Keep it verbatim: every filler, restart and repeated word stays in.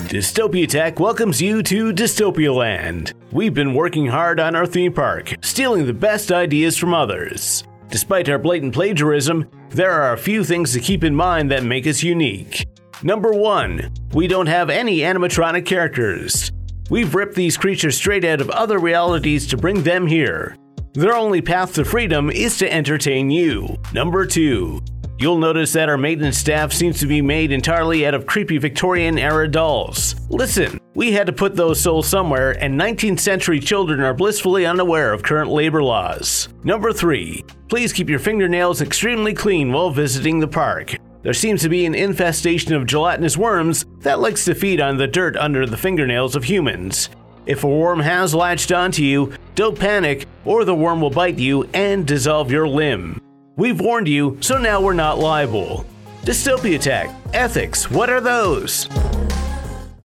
Dystopia Tech welcomes you to Dystopia Land. We've been working hard on our theme park, stealing the best ideas from others. Despite our blatant plagiarism, there are a few things to keep in mind that make us unique. Number one, we don't have any animatronic characters. We've ripped these creatures straight out of other realities to bring them here. Their only path to freedom is to entertain you. Number two, you'll notice that our maintenance staff seems to be made entirely out of creepy Victorian-era dolls. Listen, we had to put those souls somewhere, and nineteenth century children are blissfully unaware of current labor laws. Number three, please keep your fingernails extremely clean while visiting the park. There seems to be an infestation of gelatinous worms that likes to feed on the dirt under the fingernails of humans. If a worm has latched onto you, don't panic, or the worm will bite you and dissolve your limb. We've warned you, so now we're not liable. Dystopia Tech, ethics, what are those?